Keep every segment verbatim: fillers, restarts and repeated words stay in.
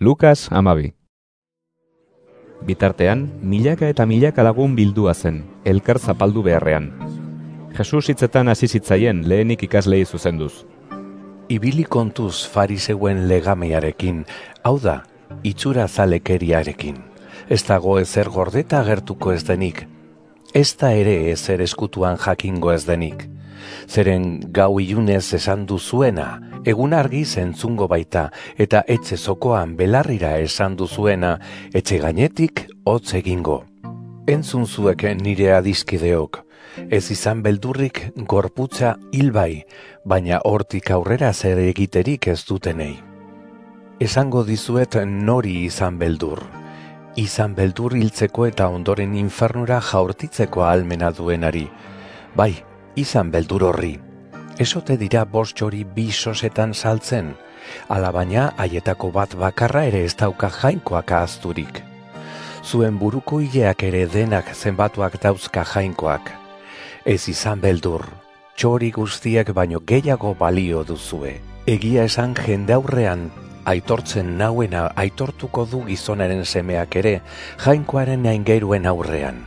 Lukas hamabi. Bitartean, milaka eta milaka lagun bildua zen, elkar zapaldu beharrean. Jesus hitzetan hasi zitzaien lehenik ikaslei zuzenduz. Ibili kontuz fariseuen legamearekin, hau da, itxura zalekeriarekin. Ez dago ezer gordeta agertuko ez denik. Ez da ere ezer eskutuan jakingo ez denik. Zeren gau ilunez esan duzuena, egun argiz entzungo baita, eta etxe zokoan belarrira esan duzuena, etxe gainetik hotz egingo. Entzun zuek nire adiskideok, ez izan beldurrik gorputza hilbai, baina hortik aurrera zer egiterik ez dutenei. Esango dizuet nori izan beldur. Izan beldur hiltzeko eta ondoren infernura jaurtitzeko ahalmena duenari. Bai, izan beldur horri. Esote dira bost txori bi sosetan saltzen, alabaina haietako bat bakarra ere ez dauka jainkoak ahazturik. Zuen buruko hileak ere denak zenbatuak dauzka jainkoak. Ez izan beldur, txori guztiak baino gehiago balio duzue. Egia esan jendaurrean, aitortzen nauena aitortuko du gizonaren semeak ere, jainkoaren aingeruen aurrean.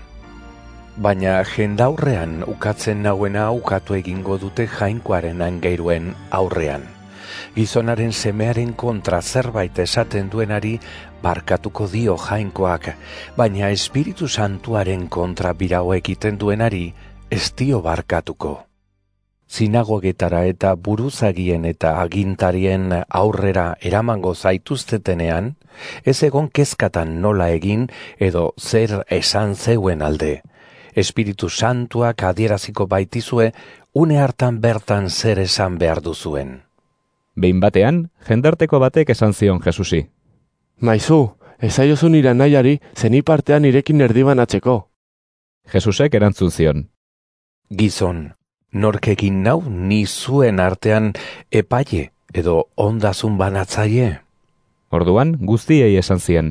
Baina jendaurrean ukatzen nauena ukatu egingo dute jainkoaren aingeruen aurrean. Gizonaren semearen kontra zerbait esaten duenari barkatuko dio jainkoak, baina Espiritu Santuaren kontra birao egiten duenari ez dio barkatuko. Sinagogetara eta buruzagien eta agintarien aurrera eramango zaituztetenean, ez egon kezkatan nola egin edo zer esan zeuen alde. Espiritu Santuak adieraziko baitizue, une hartan bertan zer esan behar duzuen. Behin batean, jendarteko batek esan zion Jesusi. Maizu, ezaiozu nire nahiari zenipartean irekin erdibanatzeko. Jesusek erantzun zion. Gizon, norkekin nau ni zuen artean epaile edo ondazun banatzaile? Orduan guztiei esan zien.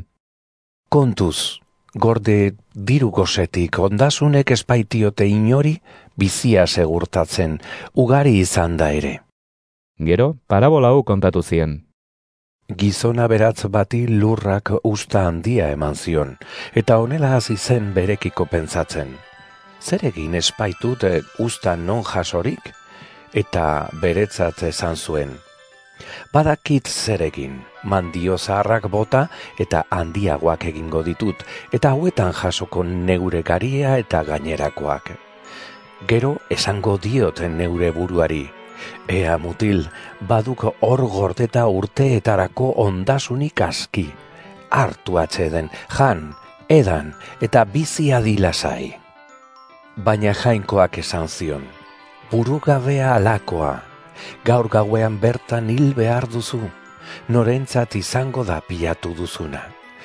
Kontuz, gorde diru gosetik ondasunek espaitiote inori bizia segurtatzen, ugari izan da ere. Gero, parabola hau kontatu zien. Gizona beratz bati lurrak usta handia eman zion, eta honela hasi zen berekiko pentsatzen. Zer egin espaitut usta non jasorik? Eta beretzat esan zuen. Badakit zer egin, mandio zaharrak bota eta handiagoak egingo ditut, eta hauetan jasoko neure garia eta gainerakoak. Gero esango diot neure buruari. Ea mutil, baduk hor gordeta urteetarako ondasunik aski. Hartu atseden, jan, edan eta bizi adilasai. Baina jainkoak esan zion, burugabea alakoa, gaur gauean bertan hil behar duzu, norentzat izango da pilatu duzuna.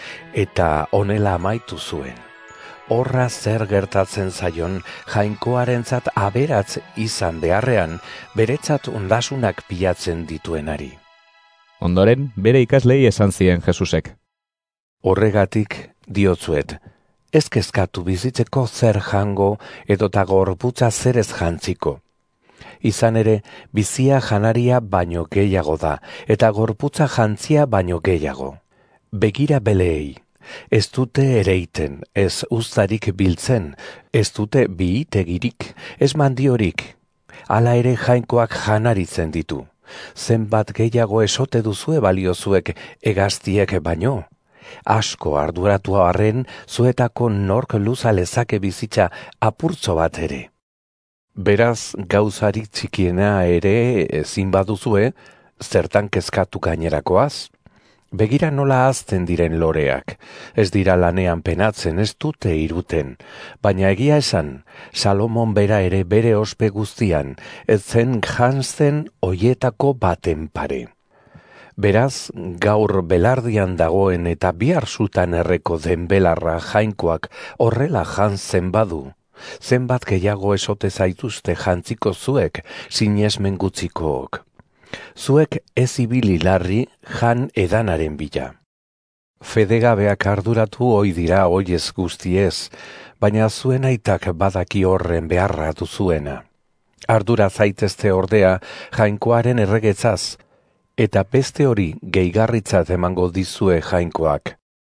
Eta honela amaitu zuen. Horra zer gertatzen zaion jainkoarentzat aberatz izan beharrean, beretzat ondasunak pilatzen dituenari. Ondoren, bere ikaslei esan zien Jesusek. Horregatik diotzuet, ez kezkatu bizitzeko zer jango edota gorputza zer ez jantziko. Izan ere, bizia janaria baino gehiago da, eta gorputza jantzia baino gehiago. Begira beleei, ez dute ereiten, ez uztarik biltzen, ez dute bihitegirik, ez mandiorik. Hala ere jainkoak janaritzen ditu. Zenbat gehiago esote duzue baliozuek egaztiek baino. Asko arduratu arren, zuetako nork luza lezake bizitza apurtzo bat ere. Beraz, gauzarik txikiena ere ezin baduzue, zertan kezkatu gainerakoaz? Begira nola hazten diren loreak, ez dira lanean penatzen, ez dute iruten, baina egia esan, Salomon bera ere bere ospe guztian, ez zen jantzen oietako baten pare. Beraz, gaur belardian dagoen eta bihar sutan erreko den belarra jainkoak horrela jantzen badu, zenbat gehiago esote zaituzte jantziko zuek sinesmen gutzikook. Zuek ez ibili larri jan edanaren bila. Fedegabeak arduratu ohi dira oiez guztiez, baina zuen aitak badaki horren beharra duzuena. Ardura zaitezte ordea jainkoaren erregetzaz, eta peste hori gehigarritzat emango dizue jainkoak.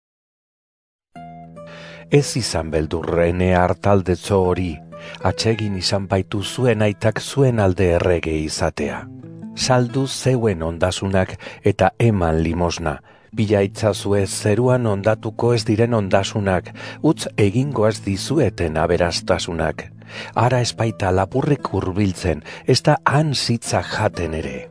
Ez izan beldurrene hartaldetzo hori, atsegin izan baitu zuen aitak zuen alde errege izatea. Saldu zeuen ondasunak eta eman limosna, bilaitzazue zeruan ondatuko ez diren ondasunak, utz egingo ez dizueten aberastasunak. Ara espaita lapurrik hurbiltzen, ez da han zitza jaten ere.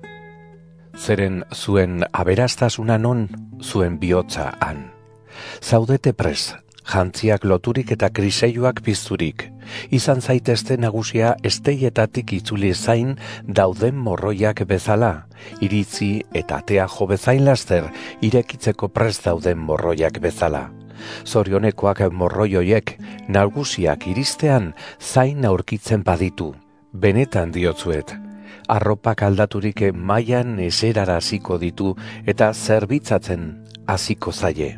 Zeren zuen aberastasuna non, zuen bihotza han. Zaudete pres, jantziak loturik eta kriseioak pizturik. Izan zaitezte nagusia esteietatik itzuli zain dauden morroiak bezala, iritzi eta atea jo bezain laster irekitzeko prest dauden morroiak bezala. Zorionekoak morroioiek nagusiak iristean zain aurkitzen baditu. Benetan diotzuet, arropak aldaturik mailan eserara hasiko ditu eta zerbitzatzen hasiko zaie.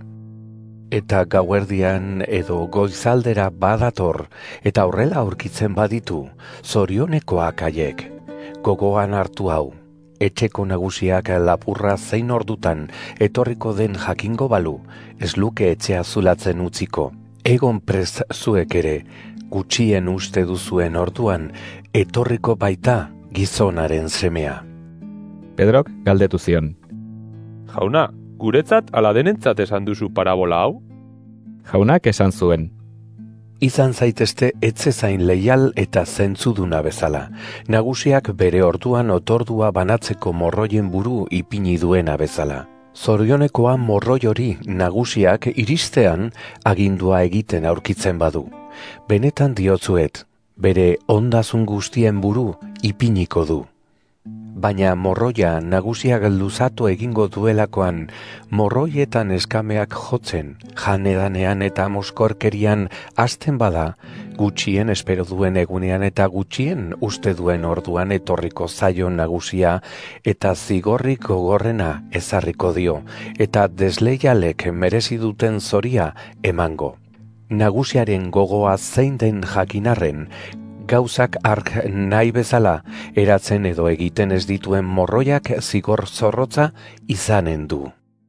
Eta gauerdian edo goizaldera badator eta horrela aurkitzen baditu, zorionekoak haiek. Gogoan hartu hau, etxeko nagusiak lapurra zein ordutan etorriko den jakingo balu, ez luke etxea zulatzen utziko. Egon prest zuek ere, gutxien uste duzuen orduan, etorriko baita gizonaren semea. Pedrok galdetu zion. Jauna, guretzat ala denentzat esan duzu parabola hau? Jaunak esan zuen. Izan zaitezte etzezain leial eta zentzuduna bezala. Nagusiak bere orduan otordua banatzeko morroien buru ipini duena bezala. Zorionekoa morroi hori nagusiak iristean agindua egiten aurkitzen badu. Benetan diotzuet, bere ondazun guztien buru ipiniko du. Baina morroia nagusiak luzatu egingo duelakoan, morroietan eskameak jotzen, janedanean eta moskorkerian hasten bada, gutxien espero duen egunean eta gutxien uste duen orduan etorriko zaio nagusia eta zigorrik gogorrena ezarriko dio, eta desleialek merezi duten zoria emango. Nagusiaren gogoa zein den jakinarren, gauzak ark nahi bezala eratzen edo egiten ez dituen morroiak zigor zorrotza izanen du.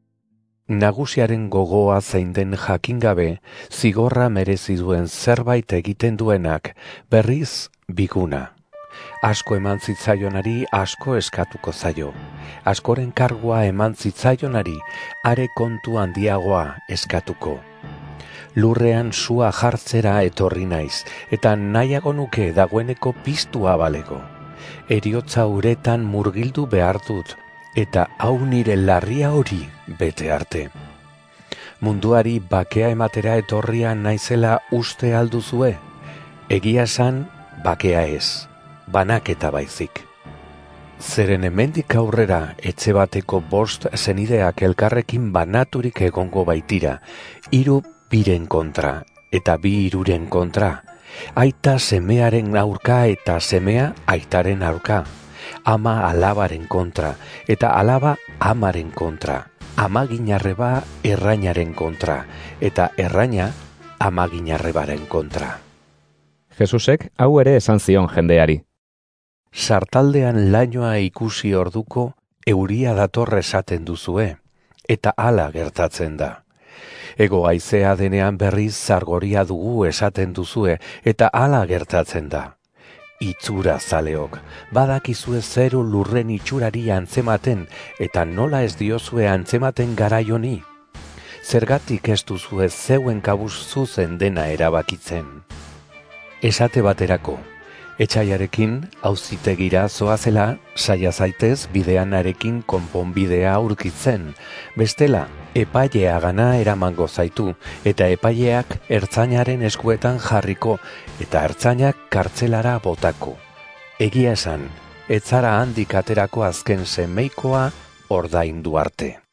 Nagusiaren gogoa zein den jakingabe, zigorra merezi duen zerbait egiten duenak berriz biguna. Asko eman zitzaionari asko eskatuko zaio. Askoren kargua eman zitzaionari are kontu handiagoa eskatuko. Lurrean sua jartzera etorri naiz, eta nahiago nuke dagoeneko piztua balego. Eriotza uretan murgildu behar dut, eta hau nire larria hori bete arte. Munduari bakea ematera etorria naizela uste alduzue, egia esan bakea ez, banaketa baizik. Zeren hemendik aurrera etxe bateko bost zenideak elkarrekin banaturik egongo baitira, hiru biren kontra, eta bi hiruren kontra, aita semearen aurka eta semea aitaren aurka, ama alabaren kontra, eta alaba amaren kontra, amaginarreba errainaren kontra, eta erraina amaginarrebaren kontra. Jesusek hau ere esan zion jendeari. Sartaldean lainoa ikusi orduko euria dator esaten duzue, eta hala gertatzen da. Ego haizea denean berriz zargoria dugu esaten duzue, eta hala gertatzen da. Itzura zaleok, badakizue zeru lurren itxurari antzematen, eta nola ez diozue antzematen garaioni? Zergatik ez duzue zeuen kabuz zuzen dena erabakitzen. Esate baterako, etxaiarekin auzitegira zoazela, saia zaitez bideanarekin konponbidea aurkitzen. Bestela, epailea gana eramango zaitu, eta epaileak ertzainaren eskuetan jarriko, eta ertzainak kartzelara botako. Egia esan, ez zara handik aterako azken semeikoa ordaindu arte.